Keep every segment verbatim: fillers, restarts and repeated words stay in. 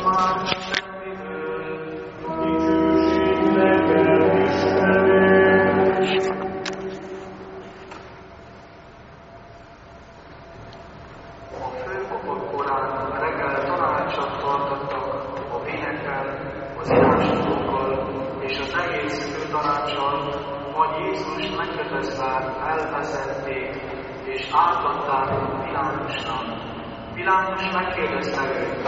már semmiből, dicsőség neked, Istenünk. A főpapok korán reggel tanácsot tartottak a vénekkel, az írástudókkal és az egész főtanáccsal, majd Jézus megkötözve elvezették és átadták Pilátusnak. Pilátus megkérdezte őt: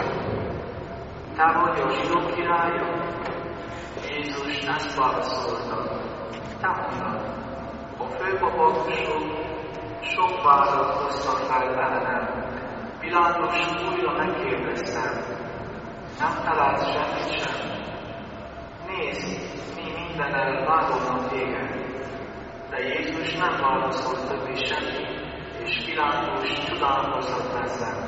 te vagy a zsidók királya? Jézus ezt válaszolta: te mondod. A főpapok sok, sok vádat hoztak fel ellenem. Pilátus újra megkérdezte: nem találsz semmit sem? Nézd, mi mindennel vádolnak téged. De Jézus nem válaszolt többé semmit, és Pilátus csodálkozott ezzel.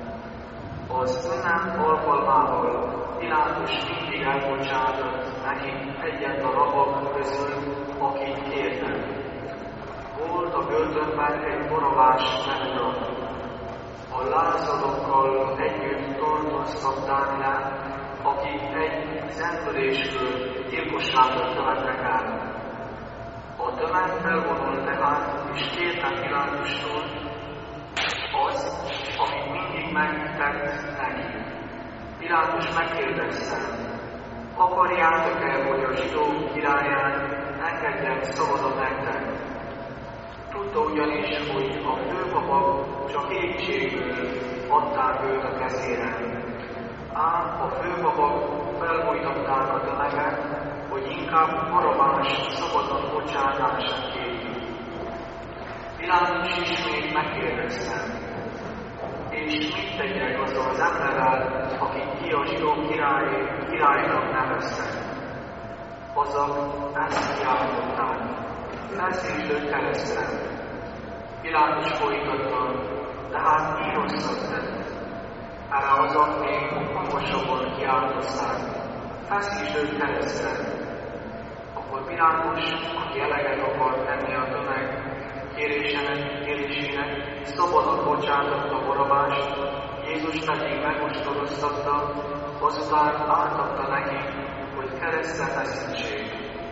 Az ünnep alkalmával Pilátus mindig elbocsátott neki egyet a rabok közül, akit kértek. Volt a börtönben egy Barabás nevű rab. A lázarokkal együtt tartóztatták le, akik egy zendülésből gyilkosságot követtek el. A tömeg felvonult tehát, és kérte Pilátustól az, amit mindig megtett neki. Pilátus megkérdezte: akarjátok-e, hogy a zsidók királyán engedjek szabadon nektek? Tudta ugyanis, hogy a főpapok csak kétségből adták őt a kezére. Ám a főpapok felbújtatták a tömeget, hogy inkább Barabás szabadon bocsátását kérjük. Pilátus ismét megkérdezte: és mit tegyek azzal az emberrel, akit ki a zsidók király, királynak neveztek? Azok ezt kiáltották: felszítsd keresztre. Pilátus folytatta: de hát mi rosszat tett? Erre azok még hangosabban kiáltozták: feszítsd keresztre. Akkor Pilátus, aki eleget akart tenni a tömeg kérésének, kérésének, szabadon bocsátotta Barabást, Jézus pedig megostoroztatta, azután átadta neki, hogy keresztre feszítsék.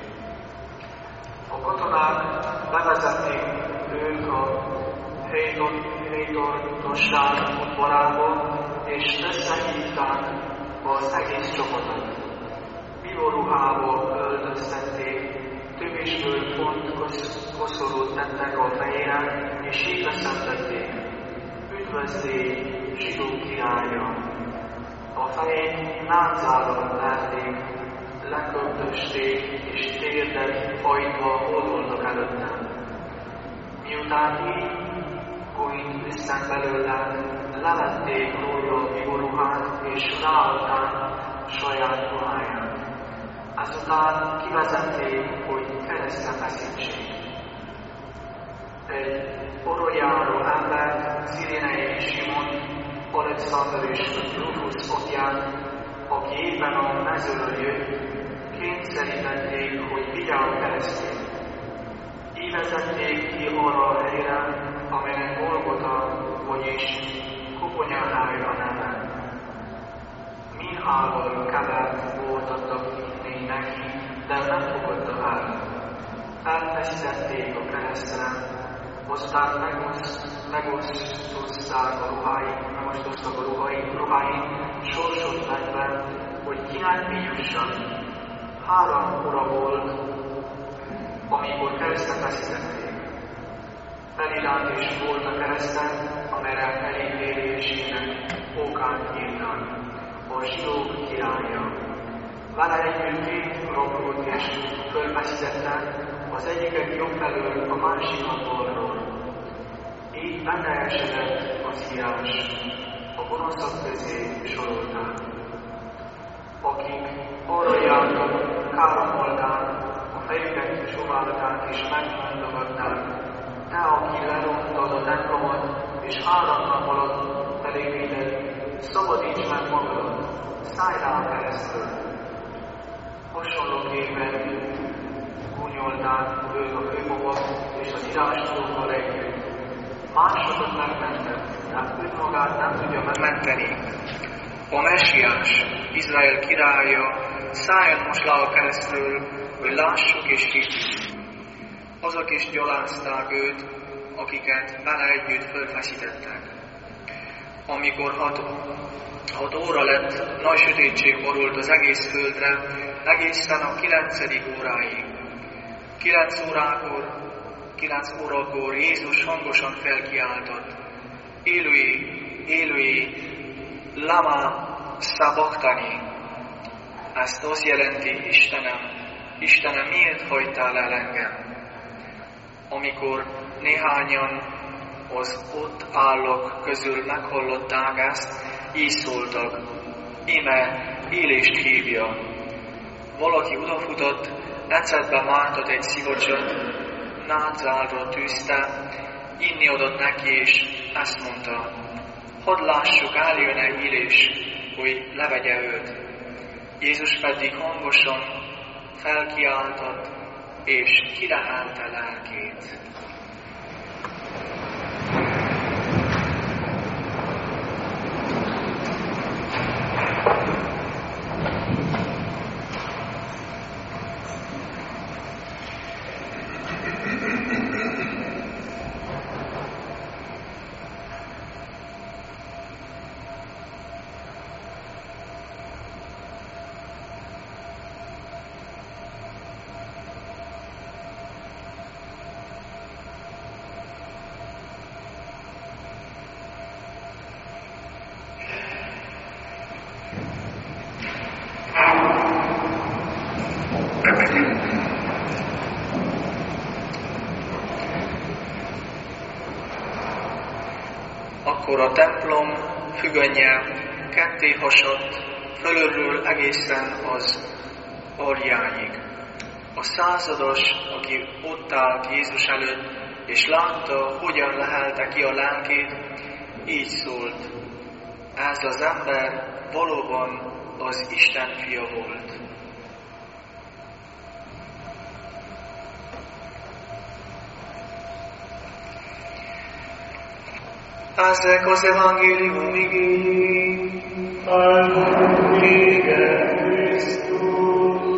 A katonák bevezették ők a helytornosság udvarába, és összehívták az egész csapatot. Bíboruhába öltöztették, tövésből pont koszorút tettek a fejére, és így leszentették: üdvözlégy, zsidó királya! A fejét nádzálon verték, leköptösték, és térdet hajtva hódoltak előttem. Miután így Goint visszen belőle, levették róla a bíboruhát, és ráadták saját ruháját. Ezután kivezették, hogy keresztre feszítsék. Egy oroljáró ember, Cirénei Simon, Alexander és Rufus apját, aki éppen a mezőről jött, kényszerítették, hogy vigye a keresztét. Így vezették ki arra a helyre, amelynek Golgota, vagyis Koponyaháj a neve. Mihával kevert volt adtak inni neki, de nem fogadta el. Felfeszítették a keresztre, aztán megosztozták a ruháit, megosztoztak a ruháit, ruháit, sorsot vetve, hogy kinek mi jusson. Három óra volt, amikor keresztre feszítették. Felirat is volt a kereszten, amelyre elítélésének okát írnak: a zsidók királya. Vele együtt két rablót is fölfeszítettek, az egyiket jobb felől, a másikat balról. Így benne esedett az írás: a gonoszak közé sorolták. Akik arra jártak, káromolták, a fejüket soválták és megmondogatták: te, aki lerontad a templomot, és három nap alatt felépíted, szabadíts meg magadat, szállj rá a keresztről. Hasonlóképpen gúnyolták ők a főpapok és az írástudókkal együtt. Másokat megmentett, de önmagát nem tudja megmenteni. A Messiás Izrael királya, szálljon most le a keresztről, hogy lássuk és higgük. Azok is gyalázták őt, akiket vele együtt fölfeszítettek. Amikor hat, hat óra lett, nagy sötétség borult az egész földre, egészen a kilencedik óráig. Kilenc órakor, kilenc órakor Jézus hangosan felkiáltott: Élői, élői, lama sabachthani. Ezt azt jelenti: Istenem, Istenem, miért hagytál el engem? Amikor néhányan az ott állók közül meghallották ezt, így szóltak: Íme élést hívja. Valaki odafutott, ecetbe mártott egy szivacsot, nátszálra tűzte, inni adott neki, és ezt mondta: Hadd lássuk, eljön-e élés, hogy levegye őt. Jézus pedig hangosan felkiáltott, és kilehelte lelkét. Akkor a templom függönye ketté hasadt, fölülről egészen az aljáig. A százados, aki ott állt Jézus előtt, és látta, hogyan lehelte ki a lelkét, így szólt: Ez az ember valóban az Isten fia volt. Ezek az evangélium igény, áldott téged, Krisztus.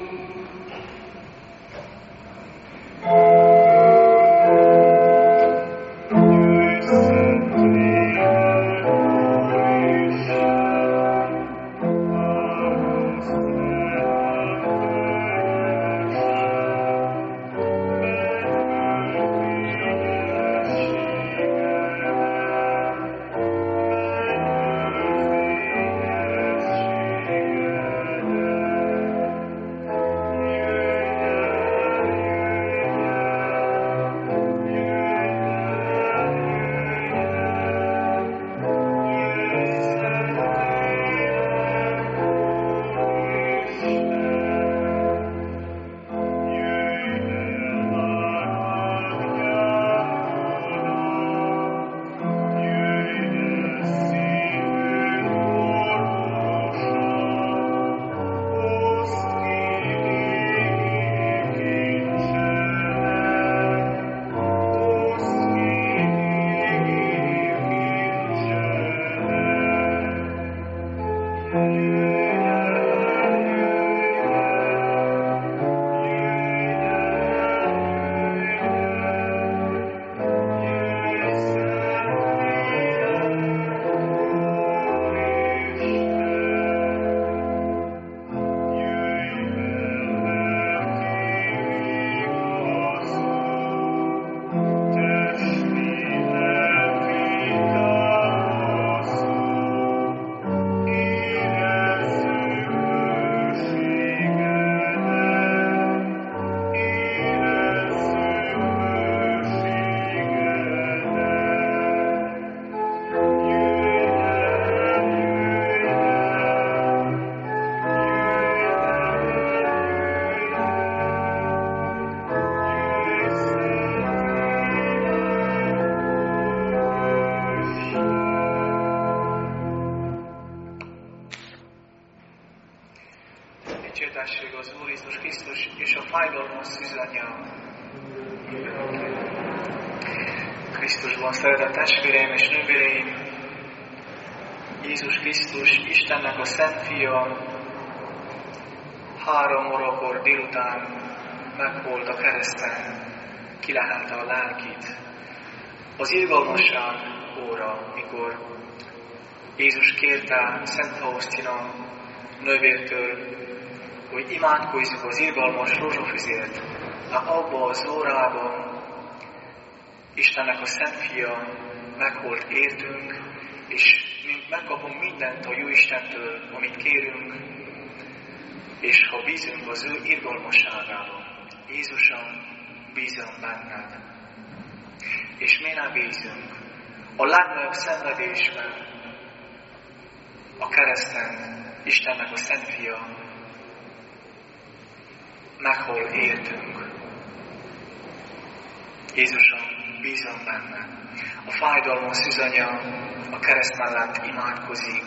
Dicsértesség az Úr Jézus Krisztus és a fájdalmas szűzanyja. Krisztusban szeretett testvéreim és nővéreim, Jézus Krisztus, Istennek a Szent Fia, három órakor délután meghalt a kereszten, kilehelte a lelkét. Az irgalmasság óra, mikor Jézus kérte Szent Faustina nővértől, hogy imádkozzuk az irgalmas rózsafüzért, abba az órában Istennek a Szent Fia meghalt értünk, és mi megkapunk mindent a jó Istentől, amit kérünk, és ha bízunk az ő irgalmasságában, Jézuson bízom benned. És mi nem bízunk a legnagyobb szenvedésben, a kereszten, Istennek a Szent Fia meghal értünk. Jézuson bízom benne. A fájdalmas szűzanya a kereszt mellett imádkozik.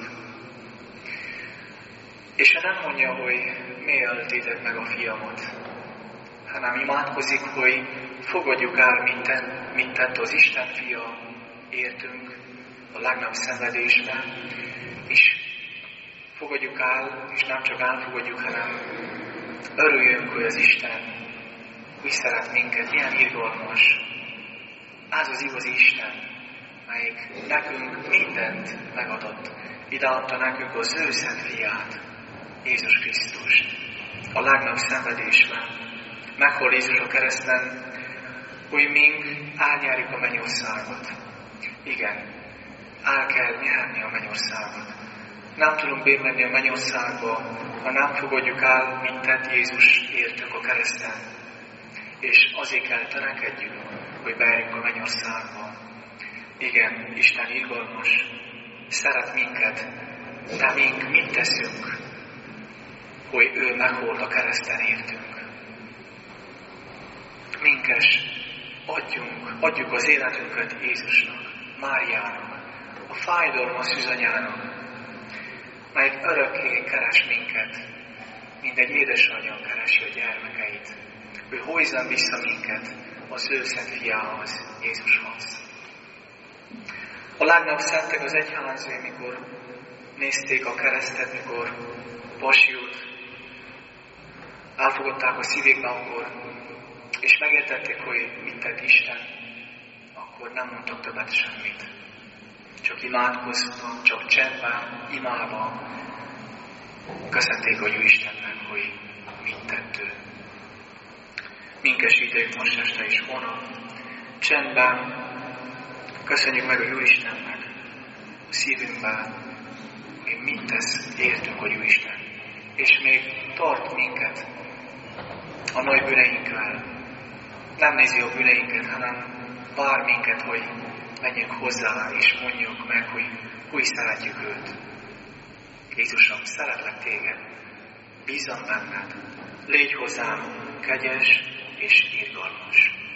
És ő nem mondja, hogy miért öltétek meg a fiamat, hanem imádkozik, hogy fogadjuk el, mint, mint tett az Isten Fia értünk a legnagyobb szenvedésben, és fogadjuk el, és nem csak elfogadjuk, hanem örüljünk, hogy az Isten úgy szeret minket, milyen irgalmas. Ez az igazi Isten, melyik nekünk mindent megadott. Ideadta nekünk az ő Szent Fiát, Jézus Krisztus. A legnagyobb szenvedésben meghal Jézus a kereszten, hogy mink elnyerjük a mennyországot. Igen, el kell nyerni a mennyországot. Nem tudunk bemenni a mennyországba, ha nem fogadjuk el, mint tett Jézus értünk a kereszten. És azért kell törekedjünk, hogy beérjünk a mennyországba. Igen, Isten irgalmas, szeret minket, de mink mit teszünk, hogy ő meghalt a kereszten értünk. Minkes, adjunk, adjuk az életünket Jézusnak, Máriának, a fájdalmas szűzanyának, melyik örökké keres minket, mint egy édesanyja keresi a gyermekeit. Ő hozza vissza minket az ő Szent Fiához, Jézushoz. A legnagyobb szentek az egyházé, mikor nézték a keresztet, mikor pasiút, elfogadták a szívékbe, akkor, és megértették, hogy mit tett Isten, akkor nem mondtak többet semmit. Csak imádkoztak, csak csendben, imádva köszönték a jó Istennek, hogy mit tett ő. Minkesíték most este is holnap. Csendben köszönjük meg a jó Istennek a szívünkben, hogy mit tesz, értünk a jó Isten. És még tart minket a nagy bűneinkkel. Nem nézi a bűneinket, hanem vár minket, hogy menjünk hozzá, és mondjuk meg, hogy úgy szeretjük őt. Jézusom, szeretlek téged, bízom benned, légy hozzám kegyes és irgalmas.